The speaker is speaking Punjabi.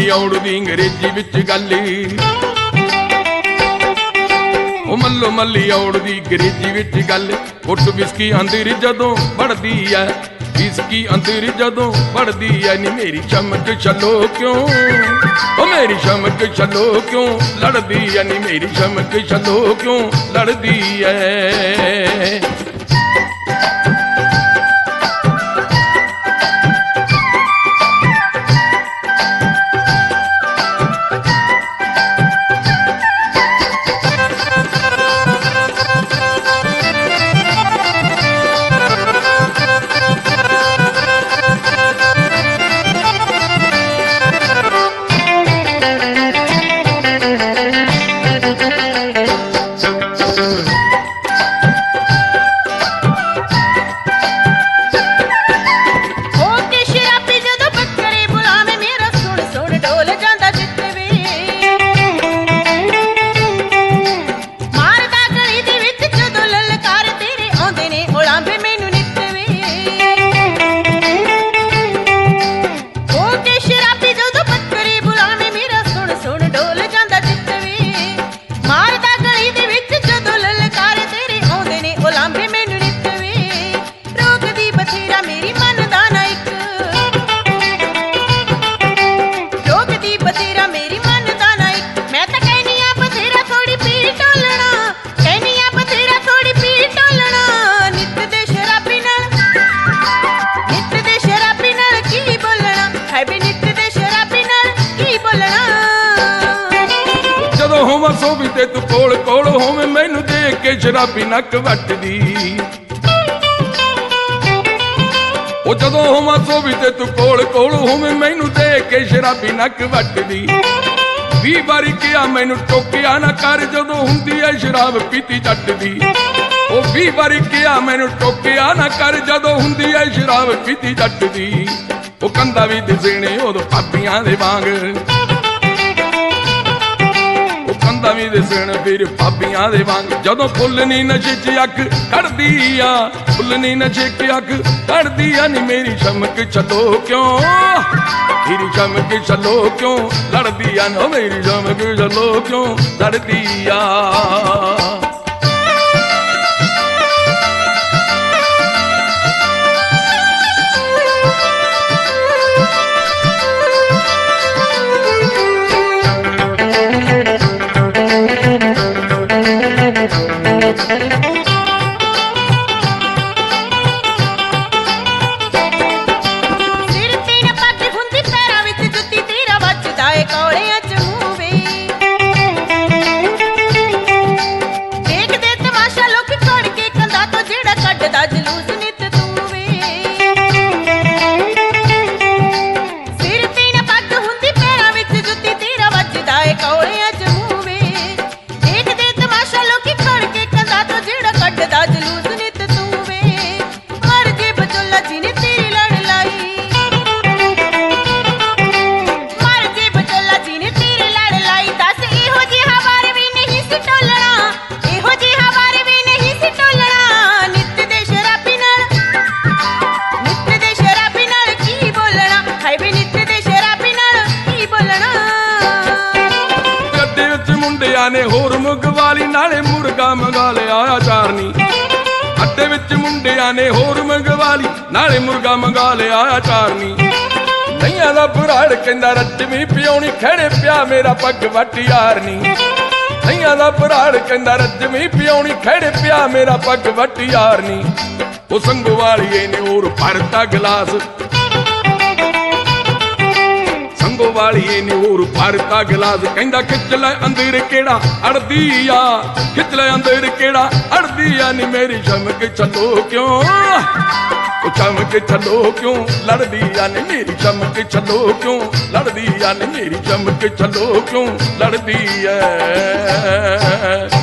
ਮੱਲੀ ਔੜਦੀ ਅੰਗਰੇਜ਼ੀ ਵਿੱਚ ਗੱਲ, ਉਹ ਮੱਲੋ ਮੱਲੀ ਔੜਦੀ ਅੰਗਰੇਜ਼ੀ ਵਿੱਚ ਗੱਲ। ਘੁੱਟ ਵਿਸਕੀ ਅੰਦਰ ਜਦੋਂ ਵੜਦੀ ਐ, ਵਿਸਕੀ ਅੰਦਰ ਜਦੋਂ ਵੜਦੀ ਐ, ਨੀ ਮੇਰੀ ਚਮਕ ਛੱਲੋ ਕਿਉਂ, ਉਹ ਮੇਰੀ ਚਮਕ ਛੱਲੋ ਕਿਉਂ ਲੜਦੀ ਐ, ਨੀ ਮੇਰੀ ਚਮਕ ਛੱਲੋ ਕਿਉਂ ਲੜਦੀ ਐ। ਸੋਭੀ ਤੇ ਤੂੰ ਕੋਲ ਕੋਲ ਹੋਵੇਂ, ਮੈਨੂੰ ਦੇਖ ਕੇ ਸ਼ਰਾਬੀ ਨੱਕ ਵੱਟਦੀ। ਉਹ ਜਦੋਂ ਹੋਵਾਂ ਸੋਭੀ ਤੇ ਤੂੰ ਕੋਲ ਕੋਲ ਹੋਵੇਂ, ਮੈਨੂੰ ਦੇਖ ਕੇ ਸ਼ਰਾਬੀ ਨੱਕ ਵੱਟਦੀ। 20 ਵਾਰੀ ਕਿਹਾ ਮੈਨੂੰ ਟੋਕਿਆ ਨਾ ਕਰ, ਜਦੋਂ ਹੁੰਦੀ ਐ ਸ਼ਰਾਬ ਪੀਤੀ ਜੱਟ ਦੀ। ਉਹ 20 ਵਾਰੀ ਕਿਹਾ ਮੈਨੂੰ ਟੋਕਿਆ ਨਾ ਕਰ, ਜਦੋਂ ਹੁੰਦੀ ਐ ਸ਼ਰਾਬ ਪੀਤੀ ਜੱਟ ਦੀ। ਉਹ ਕੰਦਾ ਵੀ ਦਿਸਣੇ ਉਦੋਂ ਭਾਬੀਆਂ ਦੇ ਵਾਂਗ, ਕੰਦਾ ਵੀ ਦਿਸਣ ਫਿਰ ਭਾਬੀਆਂ ਦੇ ਵਾਂਗ। ਜਦੋਂ ਫੁੱਲ ਨੀ ਨਸ਼ੇ 'ਚ ਅੱਖ ਕੱਢਦੀ ਆ, ਫੁੱਲ ਨੀ ਨਸ਼ੇ 'ਚ ਅੱਖ ਕੱਢਦੀ ਆ, ਨੀ ਮੇਰੀ ਚਮਕ ਛੱਲੋ ਕਿਉਂ, ਮੇਰੀ ਚਮਕ ਛੱਲੋ ਕਿਉਂ ਲੜਦੀ ਆ, ਨਾ ਮੇਰੀ ਚਮਕ ਛੱਲੋ ਕਿਉਂ ਲੜਦੀ ਆ। ਨੇ ਹੋਰ ਮੁਗਵਾਲੀ ਨਾਲੇ ਮੁਰਗਾ ਮੰਗਾ ਲਿਆ ਚਾਰਨੀ। ਅੱਡੇ ਵਿੱਚ ਮੁੰਡਿਆਂ ਨੇ ਹੋਰ ਮੰਗਵਾਲੀ ਨਾਲੇ ਮੁਰਗਾ ਮੰਗਾ ਲਿਆ ਚਾਰਨੀ। ਨਈਆਂ ਦਾ ਬੁਰਾੜ ਕਹਿੰਦਾ ਰੱਜਵੀਂ ਪਿਉਣੀ, ਖੜੇ ਪਿਆ ਮੇਰਾ ਪੱਗ ਵੱਟ ਯਾਰਨੀ। ਨਈਆਂ ਦਾ ਬੁਰਾੜ ਕਹਿੰਦਾ ਰੱਜਵੀਂ ਪਿਉਣੀ, ਖੜੇ ਪਿਆ ਮੇਰਾ ਪੱਗ ਵੱਟ ਯਾਰਨੀ। ਉਹ ਸੰਗੋਵਾਲੀਏ ਨੇ ਹੋਰ ਭਰਤਾ ਗਲਾਸ, ਵਾਲੀਏ ਨੇ ਹੋਰ ਭਰਤਾ ਗਲਾਸ। ਕਹਿੰਦਾ ਖਿੱਚ ਲੈ ਅੰਦਰ ਕਿਹੜਾ ਅੜਦੀ ਆ, ਖਿੱਚ ਲੈ ਅੰਦਰ ਕਿਹੜਾ ਅੜਦੀ ਆ, ਨੀ ਮੇਰੀ ਚਮਕ ਛੱਲੋ ਕਿਉਂ, ਉਹ ਚਮਕ ਛੱਲੋ ਕਿਉਂ ਲੜਦੀ ਆ, ਨੀ ਮੇਰੀ ਚਮਕ ਛੱਲੋ ਕਿਉਂ ਲੜਦੀ ਆ, ਨੀ ਮੇਰੀ ਚਮਕ ਛੱਲੋ ਕਿਉਂ ਲੜਦੀ ਐ।